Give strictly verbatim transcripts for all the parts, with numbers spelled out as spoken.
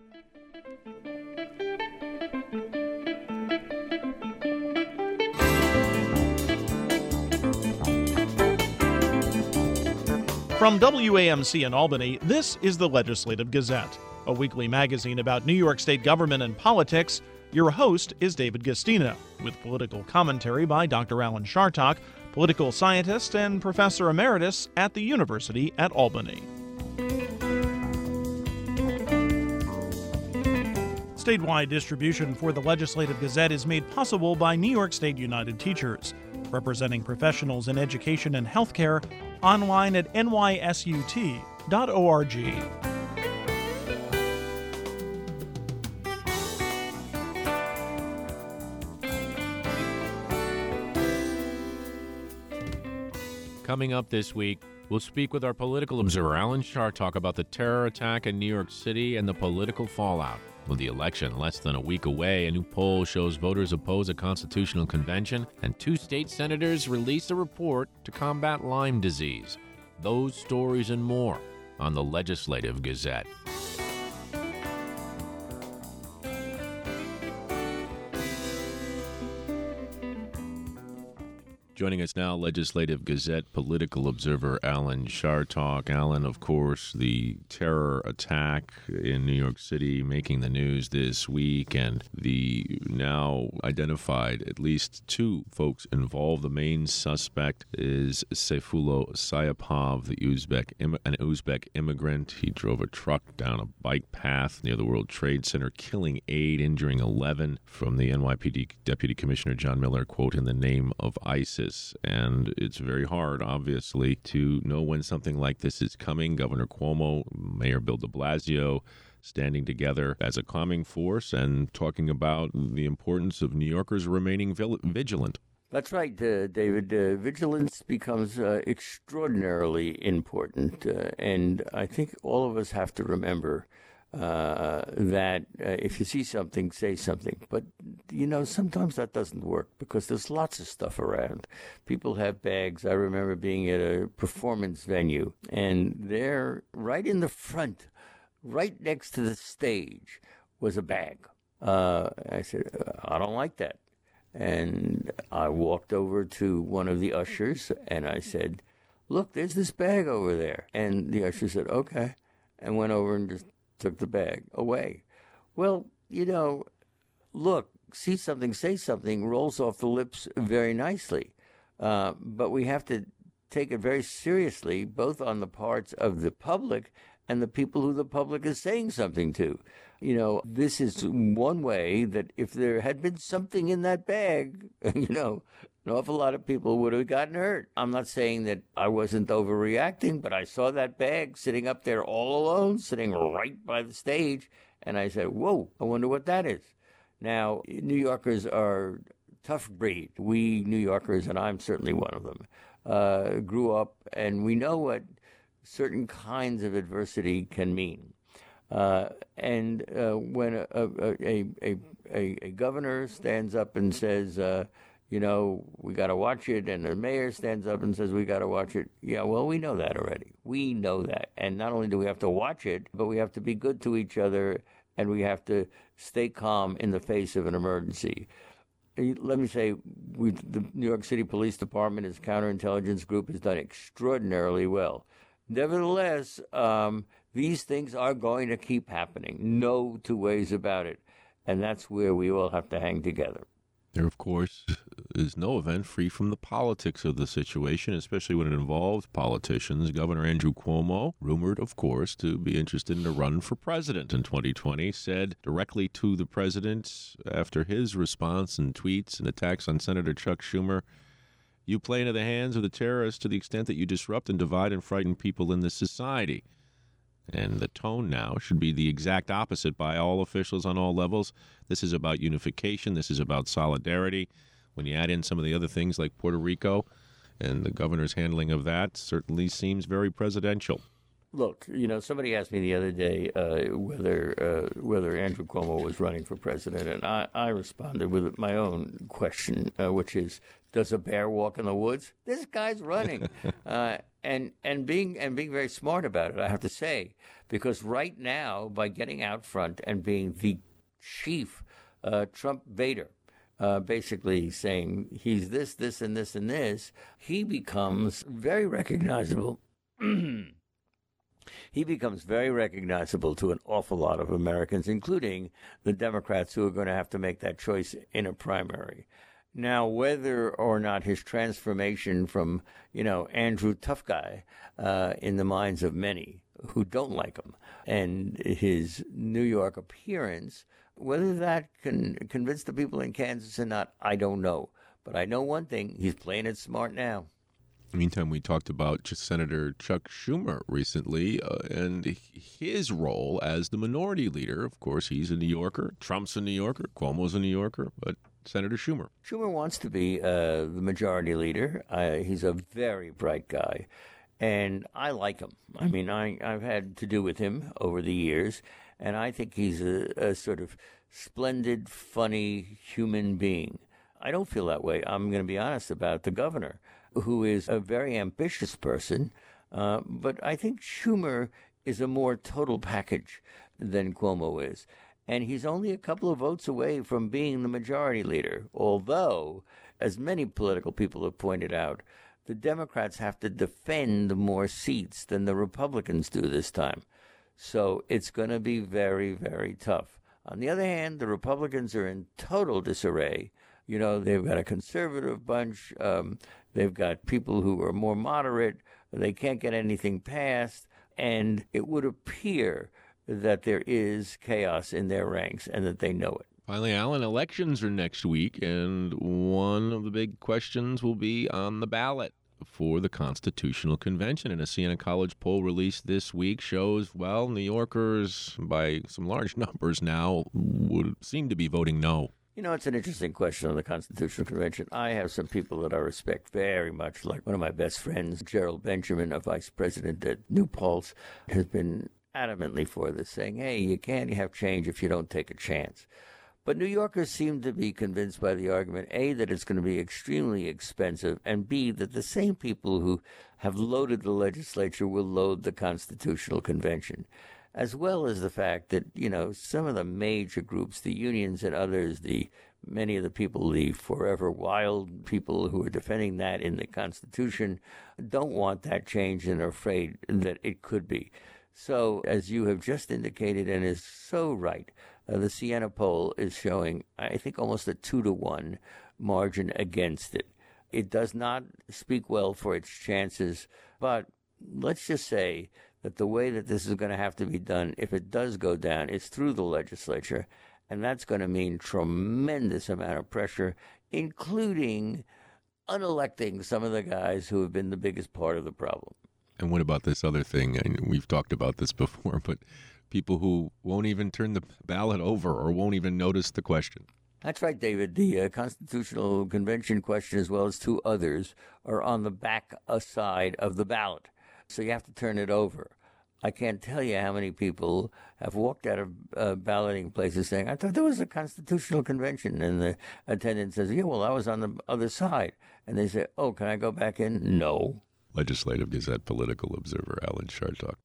From W A M C in Albany, this is the Legislative Gazette, a weekly magazine about New York State government and politics. Your host is David Gastina, with political commentary by Doctor Alan Chartock, political scientist and professor emeritus at the University at Albany. Statewide distribution for the Legislative Gazette is made possible by New York State United Teachers, representing professionals in education and healthcare, online at N Y S U T dot org. Coming up this week, we'll speak with our political observer Alan Chartock about the terror attack in New York City and the political fallout. With the election less than a week away, a new poll shows voters oppose a constitutional convention, and two state senators release a report to combat Lyme disease. Those stories and more on the Legislative Gazette. Joining us now, Legislative Gazette political observer Alan Chartock. Alan, of course, the terror attack in New York City making the news this week, and the now identified at least two folks involved. The main suspect is Sayfullo Sayapov, the Uzbek, an Uzbek immigrant. He drove a truck down a bike path near the World Trade Center, killing eight, injuring eleven. From the N Y P D Deputy Commissioner John Miller, quote, "in the name of ISIS." And it's very hard, obviously, to know when something like this is coming. Governor Cuomo, Mayor Bill de Blasio, standing together as a calming force and talking about the importance of New Yorkers remaining vigilant. That's right, uh, David. Uh, vigilance becomes uh, extraordinarily important. Uh, and I think all of us have to remember Uh, that uh, if you see something, say something. But, you know, sometimes that doesn't work because there's lots of stuff around. People have bags. I remember being at a performance venue, and there, right in the front, right next to the stage, was a bag. Uh, I said, I don't like that. And I walked over to one of the ushers, and I said, look, there's this bag over there. And the usher said, okay, and went over and just took the bag away. Well, you know, look, see something, say something rolls off the lips very nicely. Uh, but we have to take it very seriously, both on the parts of the public and the people who the public is saying something to. You know, this is one way that if there had been something in that bag, you know, an awful lot of people would have gotten hurt. I'm not saying that I wasn't overreacting, but I saw that bag sitting up there all alone, sitting right by the stage, and I said, whoa, I wonder what that is. Now, New Yorkers are tough breed. We New Yorkers, and I'm certainly one of them, uh, grew up, and we know what certain kinds of adversity can mean. Uh, and uh, when a, a, a, a, a governor stands up and says, uh, you know, we got to watch it, and the mayor stands up and says we got to watch it. Yeah, well, we know that already. We know that. And not only do we have to watch it, but we have to be good to each other, and we have to stay calm in the face of an emergency. Let me say, we, the New York City Police Department, its counterintelligence group, has done extraordinarily well. Nevertheless, um, these things are going to keep happening. No two ways about it. And that's where we all have to hang together. There, of course, is no event free from the politics of the situation, especially when it involves politicians. Governor Andrew Cuomo, rumored, of course, to be interested in a run for president in twenty twenty, said directly to the president after his response and tweets and attacks on Senator Chuck Schumer, "You play into the hands of the terrorists to the extent that you disrupt and divide and frighten people in this society." And the tone now should be the exact opposite by all officials on all levels. This is about unification. This is about solidarity. When you add in some of the other things like Puerto Rico and the governor's handling of that, certainly seems very presidential. Look, you know, somebody asked me the other day uh, whether uh, whether Andrew Cuomo was running for president, and I, I responded with my own question, uh, which is, does a bear walk in the woods? This guy's running, uh, and and being and being very smart about it, I have to say, because right now, by getting out front and being the chief uh, Trump baiter, uh, basically saying he's this, this, and this, and this, he becomes very recognizable. He becomes very recognizable to an awful lot of Americans, including the Democrats who are going to have to make that choice in a primary. Now, whether or not his transformation from, you know, Andrew Tough Guy uh, in the minds of many who don't like him and his New York appearance, whether that can convince the people in Kansas or not, I don't know. But I know one thing, he's playing it smart now. Meantime, we talked about Senator Chuck Schumer recently uh, and his role as the minority leader. Of course, he's a New Yorker. Trump's a New Yorker. Cuomo's a New Yorker. But Senator Schumer. Schumer wants to be uh, the majority leader. Uh, he's a very bright guy, and I like him. I mean, I, I've had to do with him over the years, and I think he's a, a sort of splendid, funny human being. I don't feel that way. I'm going to be honest about the governor, who is a very ambitious person, uh, but I think Schumer is a more total package than Cuomo is. And he's only a couple of votes away from being the majority leader, although, as many political people have pointed out, the Democrats have to defend more seats than the Republicans do this time. So it's going to be very, very tough. On the other hand, the Republicans are in total disarray. You know, they've got a conservative bunch. Um, they've got people who are more moderate. They can't get anything passed. And it would appear that there is chaos in their ranks and that they know it. Finally, Alan, elections are next week, and one of the big questions will be on the ballot for the Constitutional Convention. And a Siena College poll released this week shows, well, New Yorkers, by some large numbers now, would seem to be voting no. You know, it's an interesting question on the Constitutional Convention. I have some people that I respect very much, like one of my best friends, Gerald Benjamin, a vice president at New Paltz, has been adamantly for this, saying, hey, you can't have change if you don't take a chance. But New Yorkers seem to be convinced by the argument, A, that it's going to be extremely expensive, and B, that the same people who have loaded the legislature will load the Constitutional Convention, as well as the fact that, you know, some of the major groups, the unions and others, the many of the people, the forever wild people who are defending that in the Constitution, don't want that change and are afraid that it could be. So, as you have just indicated, and is so right, uh, the Siena poll is showing, I think, almost a two to one margin against it. It does not speak well for its chances, but let's just say that the way that this is going to have to be done, if it does go down, is through the legislature, and that's going to mean tremendous amount of pressure, including unelecting some of the guys who have been the biggest part of the problem. And what about this other thing? I mean, we've talked about this before, but people who won't even turn the ballot over or won't even notice the question. That's right, David. The uh, Constitutional Convention question, as well as two others, are on the back side of the ballot. So you have to turn it over. I can't tell you how many people have walked out of uh, balloting places saying, I thought there was a Constitutional Convention. And the attendant says, yeah, well, I was on the other side. And they say, oh, can I go back in? No. Legislative Gazette political observer Alan Chartock.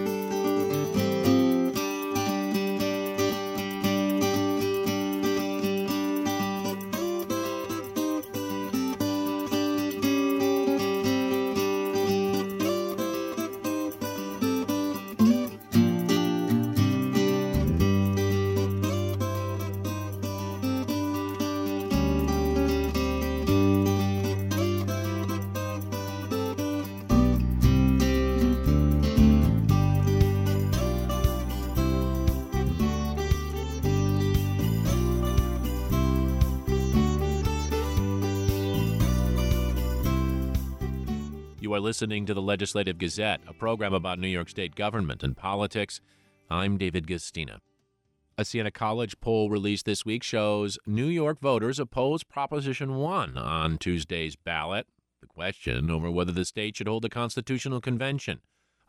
You are listening to the Legislative Gazette, a program about New York State government and politics. I'm David Gastina. A Siena College poll released this week shows New York voters oppose Proposition one on Tuesday's ballot, the question over whether the state should hold a constitutional convention.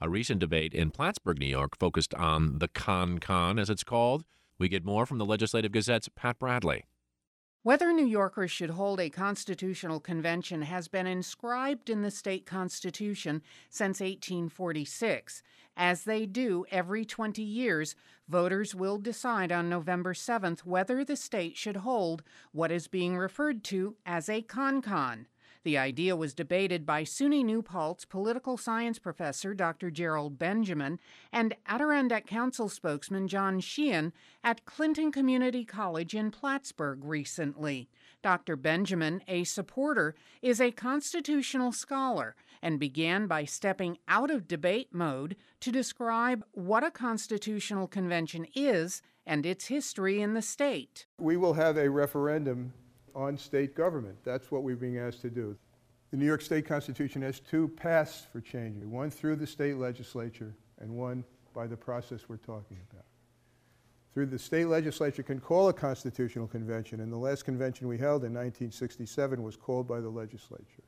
A recent debate in Plattsburgh, New York, focused on the Con-Con, as it's called. We get more from the Legislative Gazette's Pat Bradley. Whether New Yorkers should hold a constitutional convention has been inscribed in the state constitution since eighteen forty-six. As they do every twenty years, voters will decide on November seventh whether the state should hold what is being referred to as a Con-Con. The idea was debated by SUNY New Paltz political science professor Doctor Gerald Benjamin and Adirondack Council spokesman John Sheehan at Clinton Community College in Plattsburgh recently. Doctor Benjamin, a supporter, is a constitutional scholar and began by stepping out of debate mode to describe what a constitutional convention is and its history in the state. We will have a referendum on state government. That's what we're being asked to do. The New York State Constitution has two paths for changing, one through the state legislature and one by the process we're talking about. Through the state legislature can call a constitutional convention, and the last convention we held in nineteen sixty-seven was called by the legislature.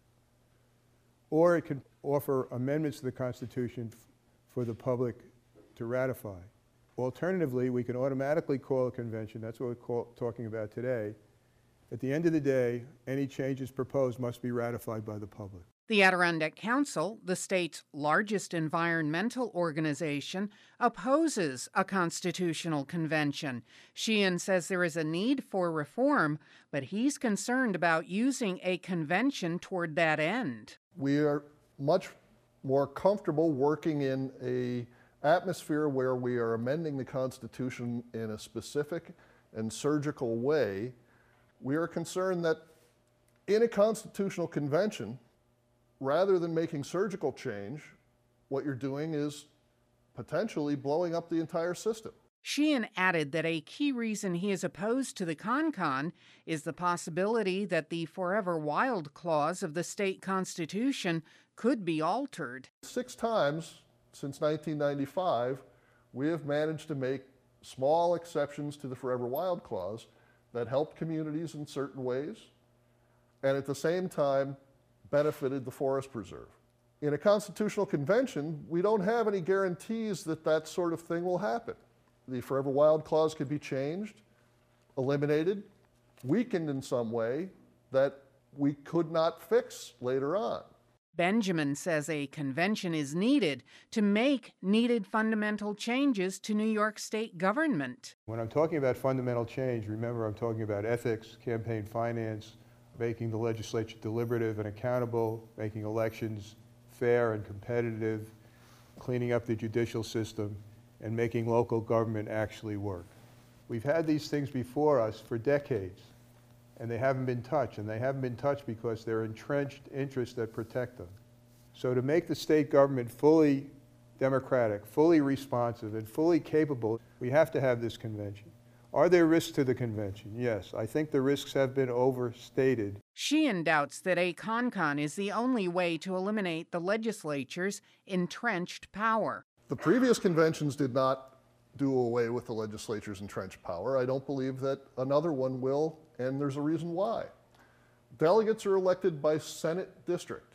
Or it can offer amendments to the Constitution f- for the public to ratify. Alternatively, we can automatically call a convention, that's what we're call, talking about today. At the end of the day, any changes proposed must be ratified by the public. The Adirondack Council, the state's largest environmental organization, opposes a constitutional convention. Sheehan says there is a need for reform, but he's concerned about using a convention toward that end. We are much more comfortable working in a atmosphere where we are amending the Constitution in a specific and surgical way. We are concerned that in a constitutional convention, rather than making surgical change, what you're doing is potentially blowing up the entire system. Sheehan added that a key reason he is opposed to the Con-Con is the possibility that the Forever Wild clause of the state constitution could be altered. Six times since nineteen ninety-five, we have managed to make small exceptions to the Forever Wild clause that helped communities in certain ways, and at the same time benefited the forest preserve. In a constitutional convention, we don't have any guarantees that that sort of thing will happen. The Forever Wild clause could be changed, eliminated, weakened in some way that we could not fix later on. Benjamin says a convention is needed to make needed fundamental changes to New York state government. When I'm talking about fundamental change, remember I'm talking about ethics, campaign finance, making the legislature deliberative and accountable, making elections fair and competitive, cleaning up the judicial system, and making local government actually work. We've had these things before us for decades, and they haven't been touched, and they haven't been touched because they're entrenched interests that protect them. So to make the state government fully democratic, fully responsive, and fully capable, we have to have this convention. Are there risks to the convention? Yes, I think the risks have been overstated. Sheehan doubts that a Con-Con is the only way to eliminate the legislature's entrenched power. The previous conventions did not do away with the legislature's entrenched power. I don't believe that another one will, and there's a reason why. Delegates are elected by Senate district.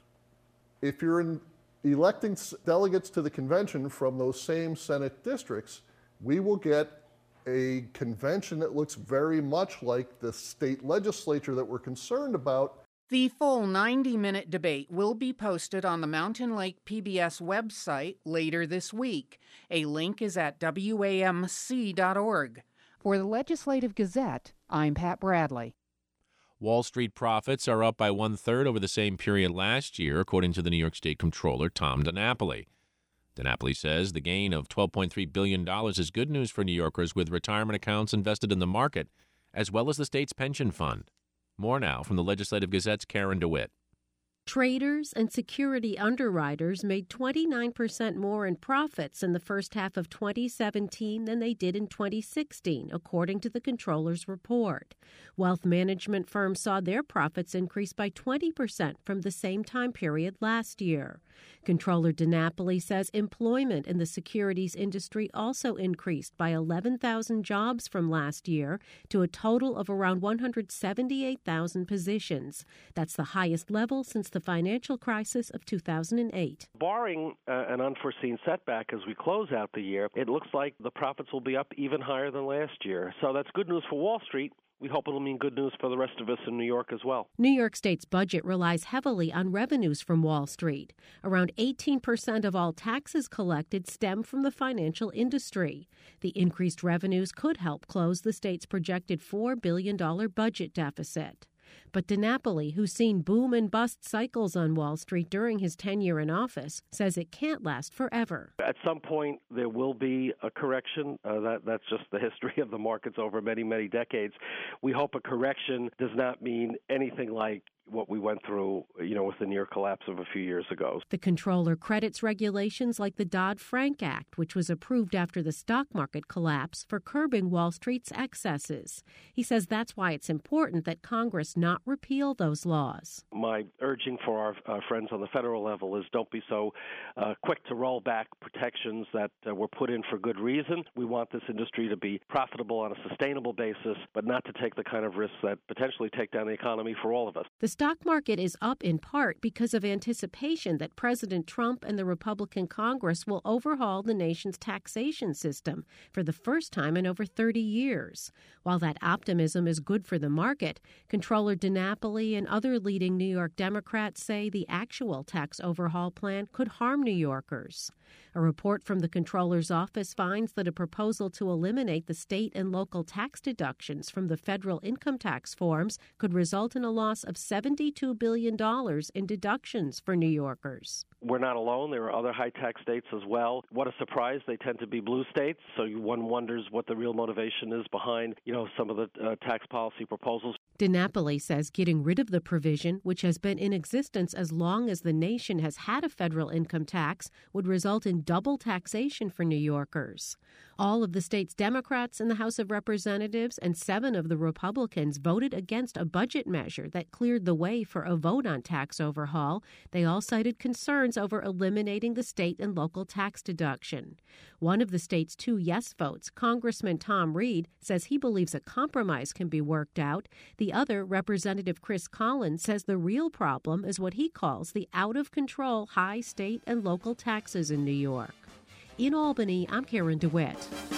If you're in electing delegates to the convention from those same Senate districts, we will get a convention that looks very much like the state legislature that we're concerned about. The full ninety-minute debate will be posted on the Mountain Lake P B S website later this week. A link is at W A M C dot org. For the Legislative Gazette, I'm Pat Bradley. Wall Street profits are up by one-third over the same period last year, according to the New York State Comptroller, Tom DiNapoli. DiNapoli says the gain of twelve point three billion dollars is good news for New Yorkers with retirement accounts invested in the market, as well as the state's pension fund. More now from the Legislative Gazette's Karen DeWitt. Traders and security underwriters made twenty-nine percent more in profits in the first half of twenty seventeen than they did in twenty sixteen, according to the Comptroller's report. Wealth management firms saw their profits increase by twenty percent from the same time period last year. Comptroller DiNapoli says employment in the securities industry also increased by eleven thousand jobs from last year to a total of around one hundred seventy-eight thousand positions. That's the highest level since the financial crisis of two thousand eight. Barring uh, an unforeseen setback as we close out the year, it looks like the profits will be up even higher than last year. So that's good news for Wall Street. We hope it'll mean good news for the rest of us in New York as well. New York State's budget relies heavily on revenues from Wall Street. Around eighteen percent of all taxes collected stem from the financial industry. The increased revenues could help close the state's projected four billion dollars budget deficit. But DiNapoli, who's seen boom and bust cycles on Wall Street during his tenure in office, says it can't last forever. At some point, there will be a correction. Uh, that, that's just the history of the markets over many, many decades. We hope a correction does not mean anything like what we went through, you know, with the near collapse of a few years ago. The comptroller credits regulations like the Dodd-Frank Act, which was approved after the stock market collapse, for curbing Wall Street's excesses. He says that's why it's important that Congress not repeal those laws. My urging for our uh, friends on the federal level is don't be so uh, quick to roll back protections that uh, were put in for good reason. We want this industry to be profitable on a sustainable basis, but not to take the kind of risks that potentially take down the economy for all of us. The stock market is up in part because of anticipation that President Trump and the Republican Congress will overhaul the nation's taxation system for the first time in over thirty years. While that optimism is good for the market, Comptroller DiNapoli and other leading New York Democrats say the actual tax overhaul plan could harm New Yorkers. A report from the Comptroller's office finds that a proposal to eliminate the state and local tax deductions from the federal income tax forms could result in a loss of seventy-two billion dollars in deductions for New Yorkers. We're not alone. There are other high-tax states as well. What a surprise. They tend to be blue states, so one wonders what the real motivation is behind, you know, some of the uh, tax policy proposals. DiNapoli says getting rid of the provision, which has been in existence as long as the nation has had a federal income tax, would result in double taxation for New Yorkers. All of the state's Democrats in the House of Representatives and seven of the Republicans voted against a budget measure that cleared the way for a vote on tax overhaul. They all cited concerns over eliminating the state and local tax deduction. One of the state's two yes votes, Congressman Tom Reed, says he believes a compromise can be worked out. The other, Representative Chris Collins, says the real problem is what he calls the out-of-control high state and local taxes in New York. In Albany, I'm Karen DeWitt.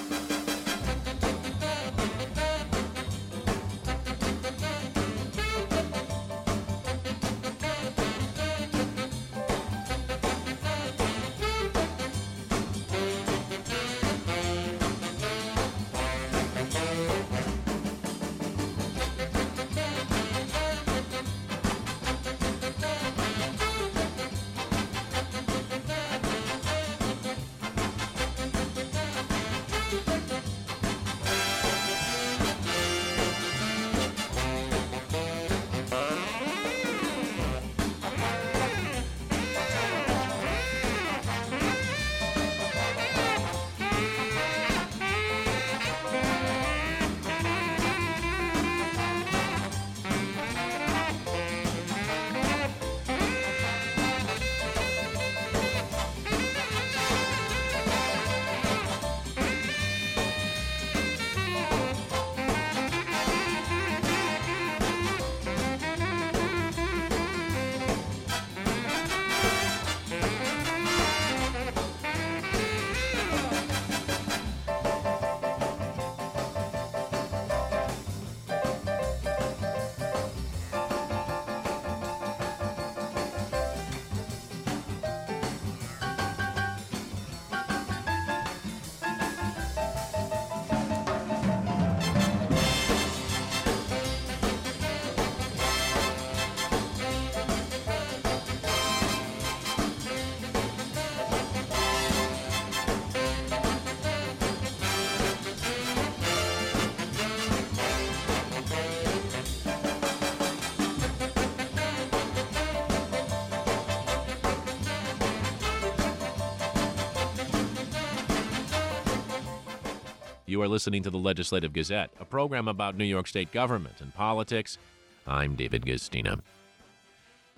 You are listening to the Legislative Gazette, a program about New York State government and politics. I'm David Gastina.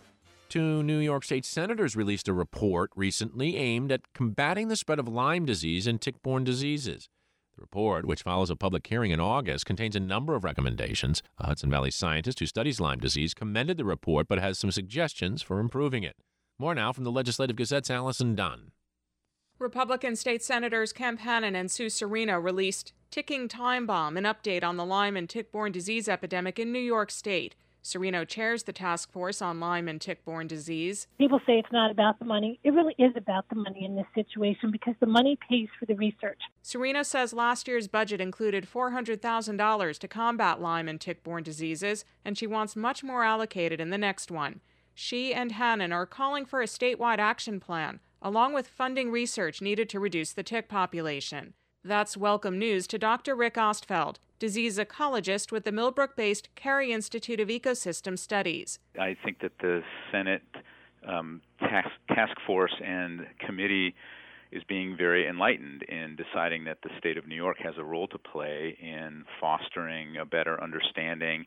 Two New York State senators released a report recently aimed at combating the spread of Lyme disease and tick-borne diseases. The report, which follows a public hearing in August, contains a number of recommendations. A Hudson Valley scientist who studies Lyme disease commended the report but has some suggestions for improving it. More now from the Legislative Gazette's Allison Dunn. Republican state senators Kemp Hannan and Sue Serino released Ticking Time Bomb, an update on the Lyme and tick-borne disease epidemic in New York State. Serino chairs the task force on Lyme and tick-borne disease. People say it's not about the money. It really is about the money in this situation because the money pays for the research. Serino says last year's budget included four hundred thousand dollars to combat Lyme and tick-borne diseases, and she wants much more allocated in the next one. She and Hannan are calling for a statewide action plan, along with funding research needed to reduce the tick population. That's welcome news to Doctor Rick Ostfeld, disease ecologist with the Millbrook-based Carey Institute of Ecosystem Studies. I think that the Senate um, task, task force and committee is being very enlightened in deciding that the state of New York has a role to play in fostering a better understanding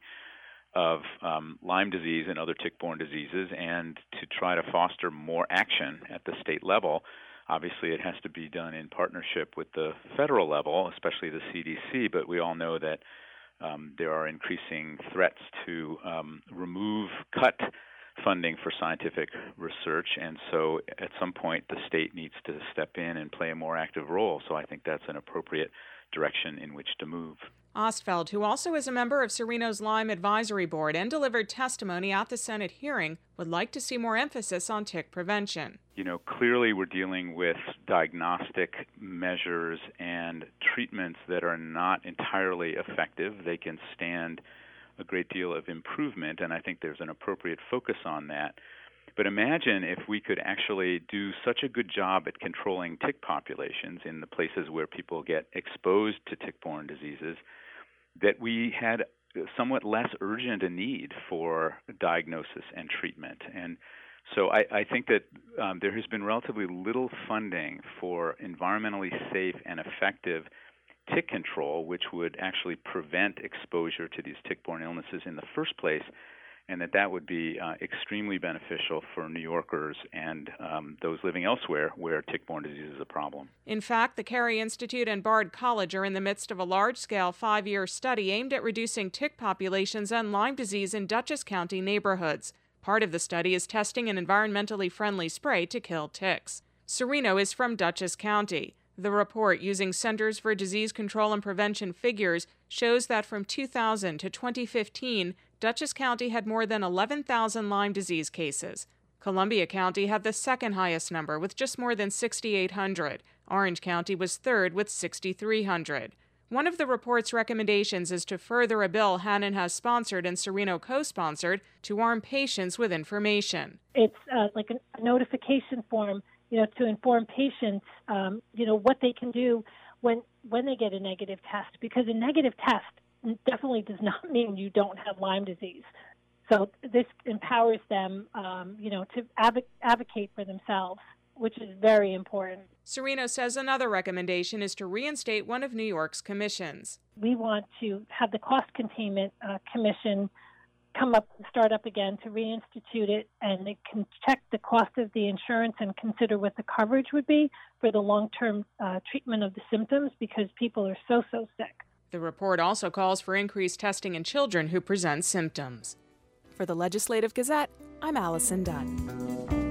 of um, Lyme disease and other tick-borne diseases, and to try to foster more action at the state level. Obviously, it has to be done in partnership with the federal level, especially the C D C, but we all know that um, there are increasing threats to um, remove, cut funding for scientific research, and so at some point the state needs to step in and play a more active role. So I think that's an appropriate direction in which to move. Ostfeld, who also is a member of Serino's Lyme Advisory Board and delivered testimony at the Senate hearing, would like to see more emphasis on tick prevention. You know, clearly we're dealing with diagnostic measures and treatments that are not entirely effective. They can stand a great deal of improvement, and I think there's an appropriate focus on that. But imagine if we could actually do such a good job at controlling tick populations in the places where people get exposed to tick-borne diseases, that we had somewhat less urgent a need for diagnosis and treatment. And so I, I think that um, there has been relatively little funding for environmentally safe and effective tick control, which would actually prevent exposure to these tick-borne illnesses in the first place, and that that would be uh, extremely beneficial for New Yorkers and um, those living elsewhere where tick-borne disease is a problem. In fact, the Carey Institute and Bard College are in the midst of a large-scale five-year study aimed at reducing tick populations and Lyme disease in Dutchess County neighborhoods. Part of the study is testing an environmentally friendly spray to kill ticks. Serino is from Dutchess County. The report, using Centers for Disease Control and Prevention figures, shows that from two thousand to twenty fifteen, Dutchess County had more than eleven thousand Lyme disease cases. Columbia County had the second highest number with just more than six thousand eight hundred. Orange County was third with six thousand three hundred. One of the report's recommendations is to further a bill Hannan has sponsored and Serino co-sponsored to arm patients with information. It's uh, like a notification form, you know, to inform patients, um, you know, what they can do when when they get a negative test, because a negative test definitely does not mean you don't have Lyme disease. So this empowers them, um, you know, to adv- advocate for themselves, which is very important. Serino says another recommendation is to reinstate one of New York's commissions. We want to have the Cost Containment uh, Commission come up, start up again, to reinstitute it, and they can check the cost of the insurance and consider what the coverage would be for the long-term uh, treatment of the symptoms, because people are so, so sick. The report also calls for increased testing in children who present symptoms. For the Legislative Gazette, I'm Allison Dunn.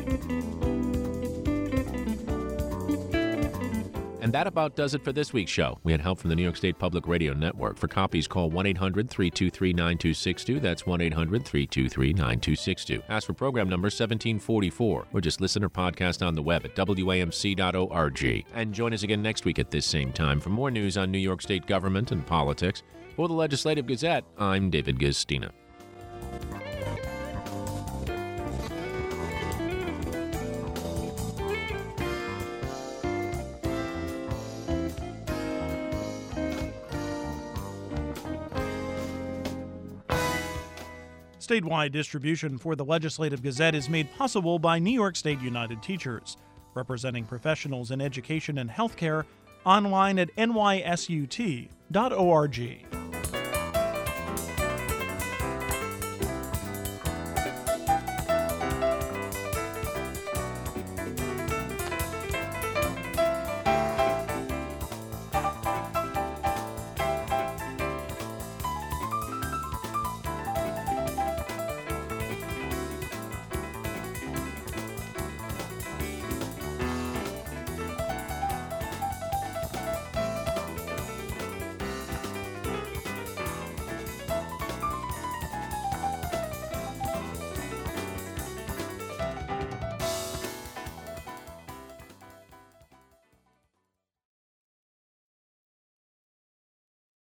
And that about does it for this week's show. We had help from the New York State Public Radio Network. For copies, call one eight hundred three two three nine two six two. That's one eight hundred three two three nine two six two. Ask for program number seventeen forty-four, or just listen or podcast on the web at W A M C dot org. And join us again next week at this same time for more news on New York State government and politics. For the Legislative Gazette, I'm David Gastina. Statewide distribution for the Legislative Gazette is made possible by New York State United Teachers, representing professionals in education and healthcare, online at N Y S U T dot org.